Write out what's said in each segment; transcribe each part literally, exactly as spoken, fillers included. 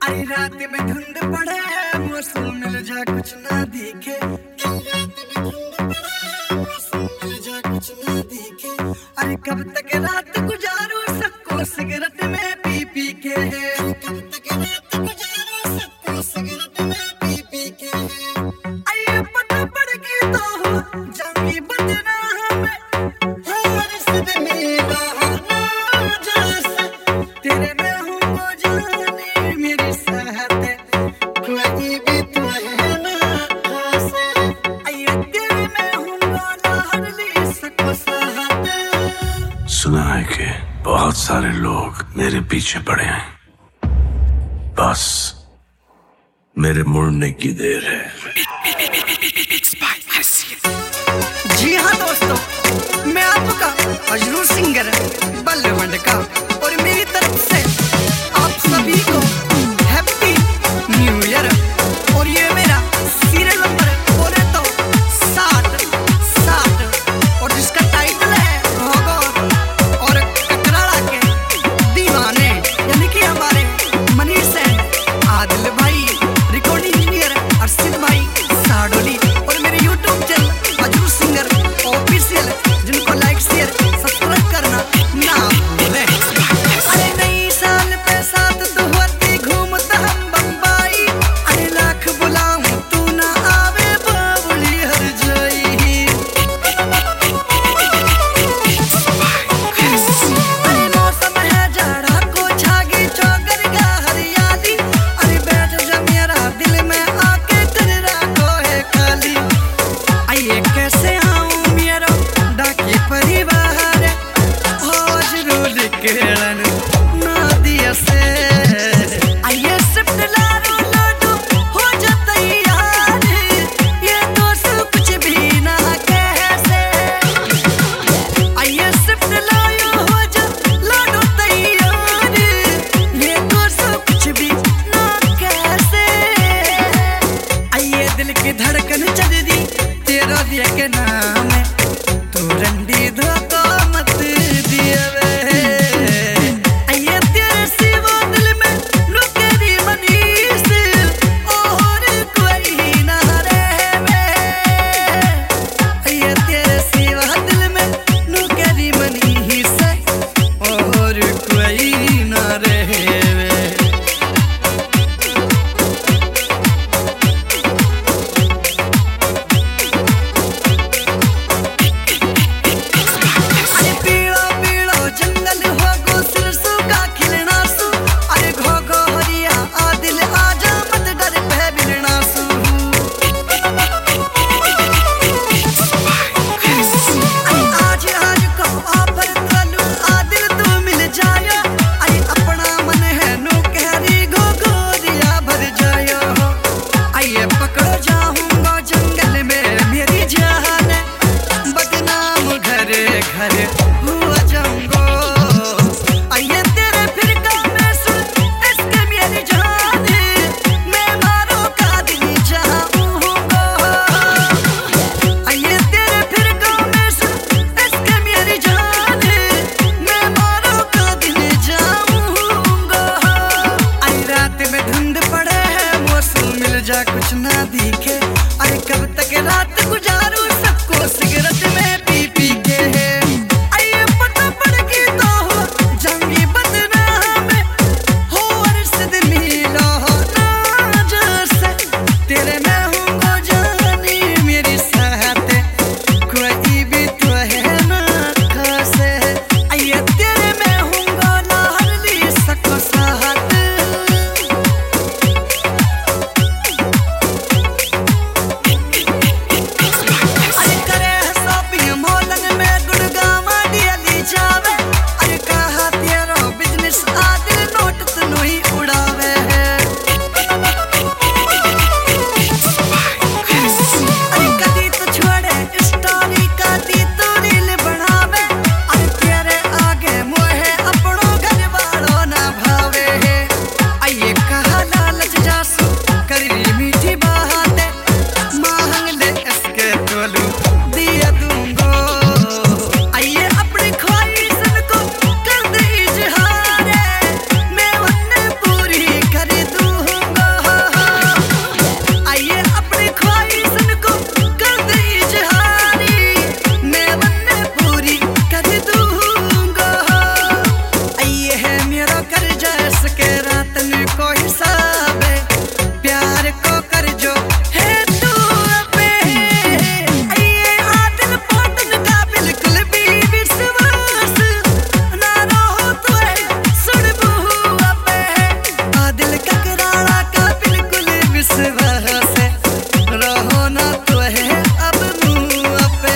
अरे रात में धुंध पड़े मौसम मिल जा कुछ ना दिखे। रात में धुंध पड़े मौसम मिल जा कुछ ना दिखे। अरे कब तक रात गुजारूं सबको सिगरेट में पी पी के। कब तक रात गुजारूं सबको सिगरेट में पी पी के। अरे पता पड़ गई तो हो जाऊंगी बदनाम हर सद मेरा ना जैसे तेरे में हूँ वो जाने मेरी साथ कोई भी तो है ना खास। अये तेरे में हूँ वाला हर ली सको साथ। सुना है कि बहुत सारे लोग मेरे पीछे पड़े हैं, बस मेरे मुड़ने की देर है। जी हाँ दोस्तों, मैं आपका अजरू सिंगर बल्लवंड का और मेरी तरफ से आप सभी को हैप्पी न्यू ईयर। और ये मेरा सीरियल नंबर बोले तो साठ साठ और जिसका टाइटल है भगौर और ककराड़ा के दीवाने, यानी कि हमारे मनीष सेन, आदिल भाई, रिकॉर्डिंग इंजीनियर अर्शिद भाई साडोली और मेरे YouTube channel Ajru singer official, जिनको लाइक शेयर सब्सक्राइब करना ना भूलें। अरे नई साल पे साथ तो होती घूमता हम बम्बई। अरे लाख बुलाऊं तू ना आवे बावली हर जाई। अरे मौसम है जाड़ा को छागी चौगर का हरियाली। अरे बैठ जा मेरा दिल में आके तेरा को है खाली। आइए कैसे आऊं मेरा डाकी परिवार हो जरूर केलन ना दिया से। आइए शिफ्ट लाडो लाडो हो जा तैयार, ये दोस्त कुछ भी ना कैसे। आइए शिफ्ट लायो हो जा लाडो तैयार, ये दोस्त कुछ भी ना कैसे। आइए दिल की धड़कन चल दी तेरा दिया के नाम है, तू रंडी धोखा मत दिया वे। आइए तेरे सिवा दिल में लुकेरी मनीष और कोई ना रहे। आइए तेरे सिवा दिल में लुकेरी मनीष और कोई ना रहे। अरे पीड़ो पीड़ो जंगल हो गो सिरसू का खिलना सू। अरे घो घो हरिया आदिल आजा मत डर पे बिलना सू। अरे आज आज को ऑफर तलू आदिल तू मिल जायो। अरे अपना मन है नो कहरी घो घोरिया भर जायो। आइए पकड़ो जाऊंगा जंगल में मेरी जान, बदनाम घर घर हुआ जाऊंगा। आइए तेरे फिरका में सुन इसके मेरी जान, मैं मारो का दिन जाऊंगा। आइए तेरे फिरका में सुन इसके मेरी जान, मैं मारो का दिन जाऊंगा। आई रात में धुंध पड़े है मौसम मिल जा कुछ ना दिखे। अरे कब तक रात गुजारूं सबको सिगरेट में पी पी के। आइए पता पड़ गई तो हो जाऊंगी बदनाम हो अर्शद मिलो ना जैसे तेरे में हूँ वो जानी मेरी साथ कोई भी तो है ना खास। आइए तेरे में हूँ वाला हर ली सको साथ। कर जैस के रातन को हिसाब है प्यार को कर जो है तू पे ये आदिल पोटन का बिल्कुल भी विश्वास ना रहो तो सुन बुआ पे आदिल ककराड़ा का बिल्कुल विश्वास है रहो ना तो है अब मुआ पे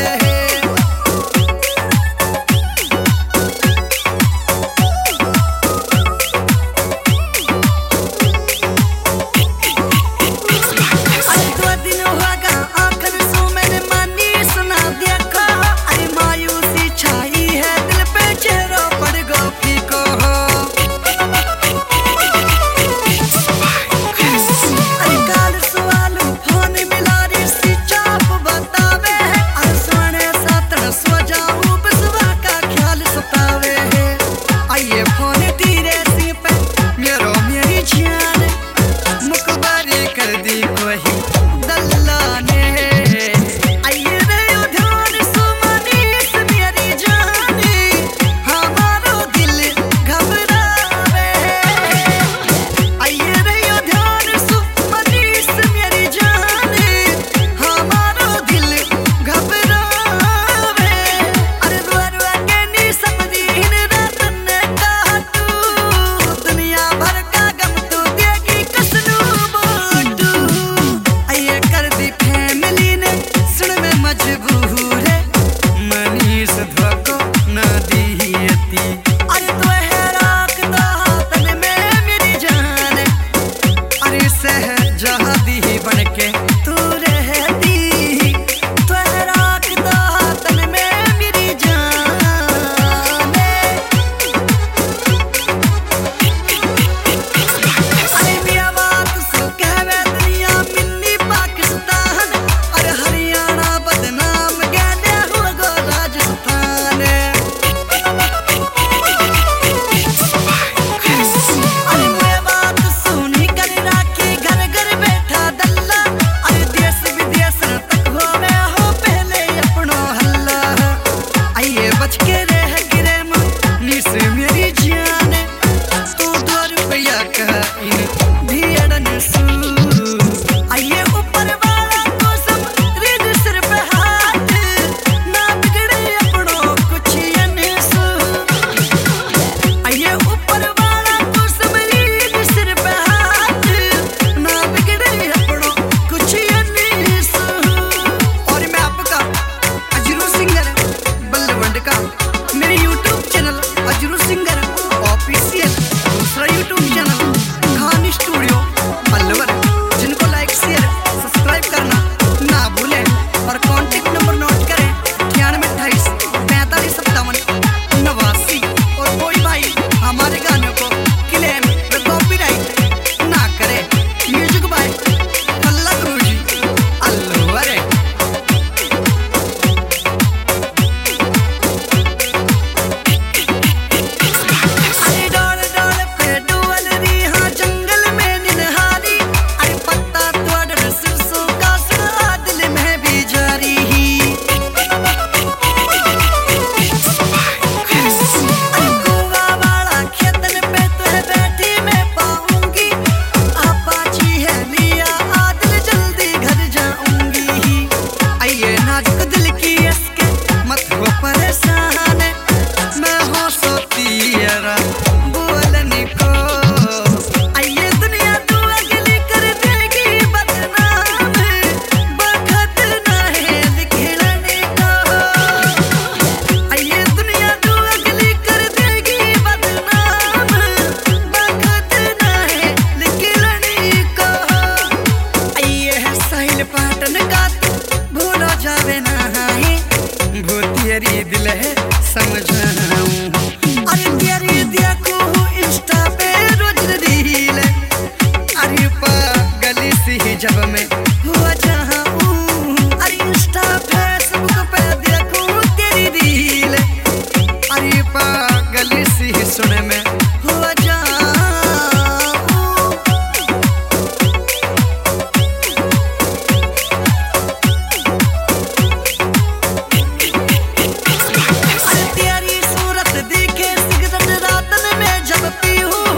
जब मैं हुआ जहाँ अरे इंस्टा फेसबुक पे देखूं तेरी रील अरे पागल सी सुने में हुआ जहाँ अरे तेरी सूरत देखे सिगरेट रातन में जब पीऊं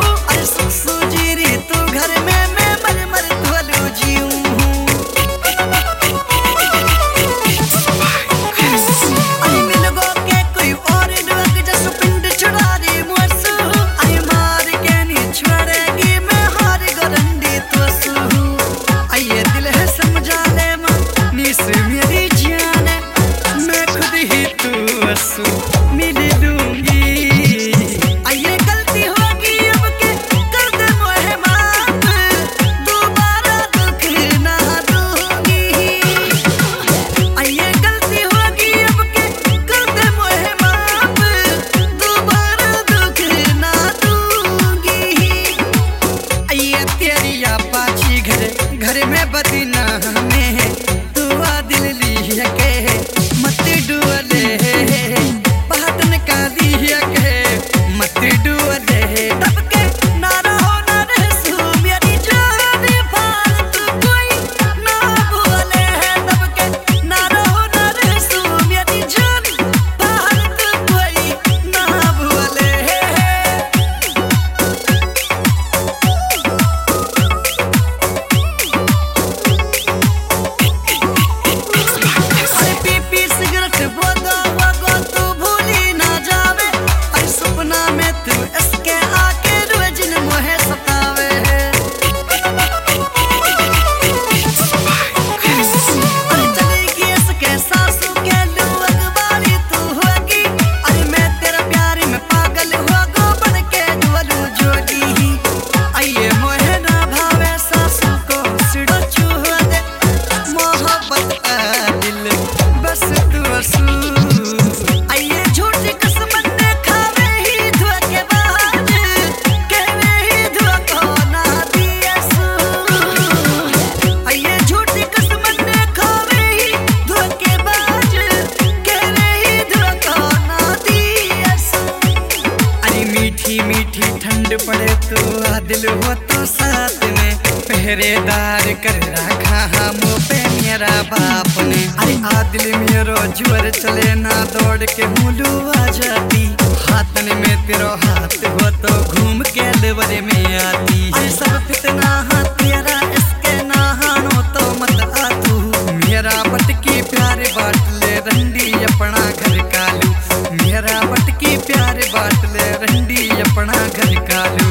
दिल हो तो साथ में पहरेदार कर रखा हम पे मेरा बाप ने। अरे आदिल मेरो जुअर चले ना दौड़ के मुलू आ जाती, हाथन में तेरो हाथ हो तो घूम के देवरे में आती। अरे सब फितना हाँ तेरा इसके ना हानो तो मत आ तू, मेरा बटकी प्यारे बाट ले रंडी अपना घर कालू, मेरा बटकी प्यारे बाट ले रंडी अपना घर कालू।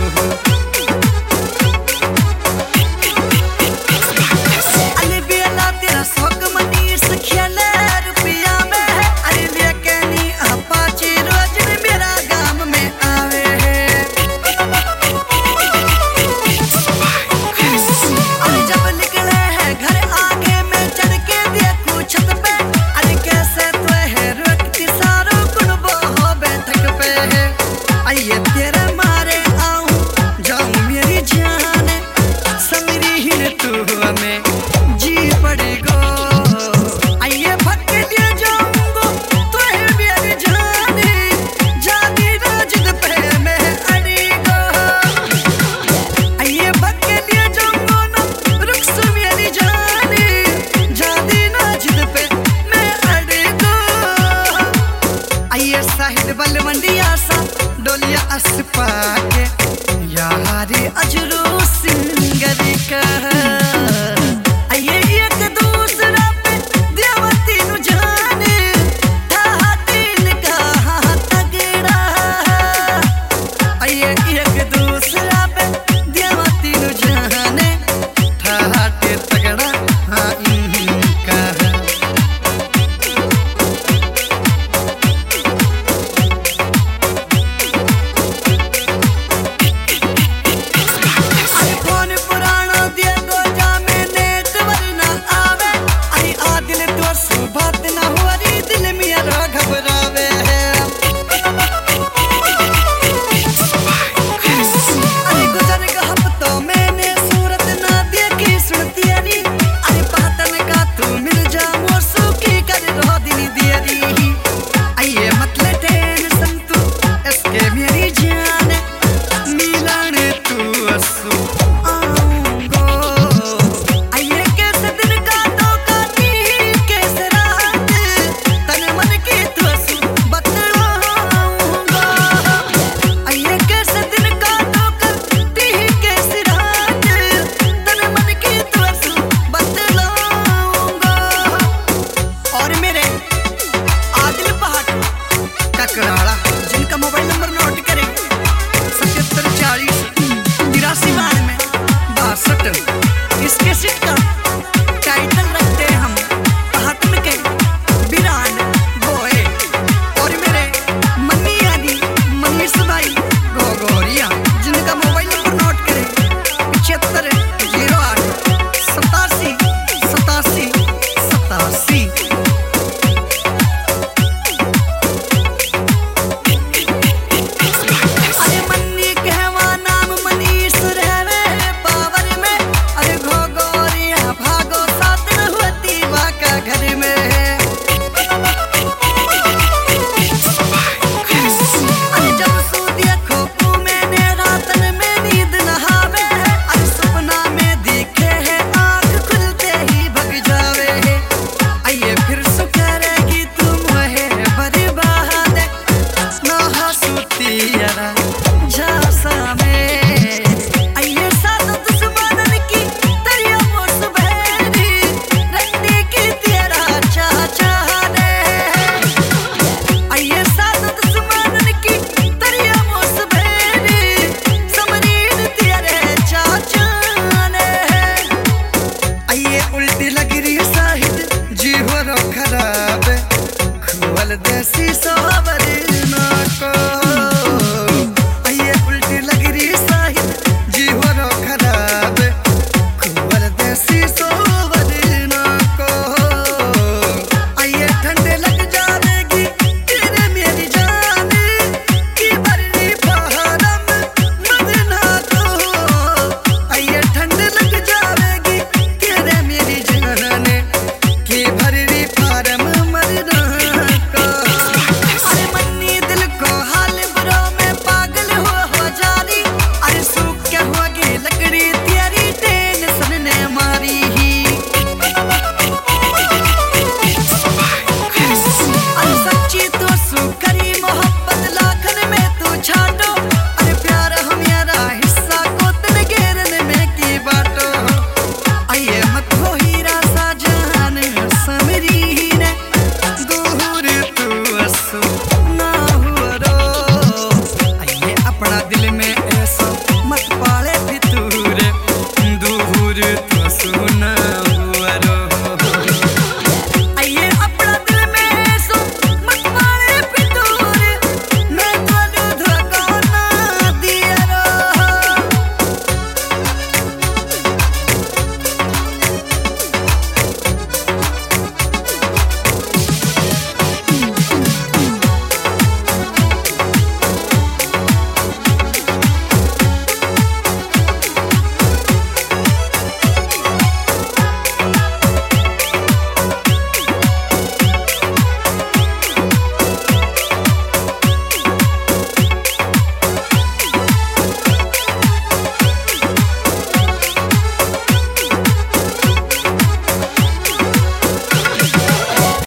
बलवंडिया सा डोलिया अस पाके यारी अजरू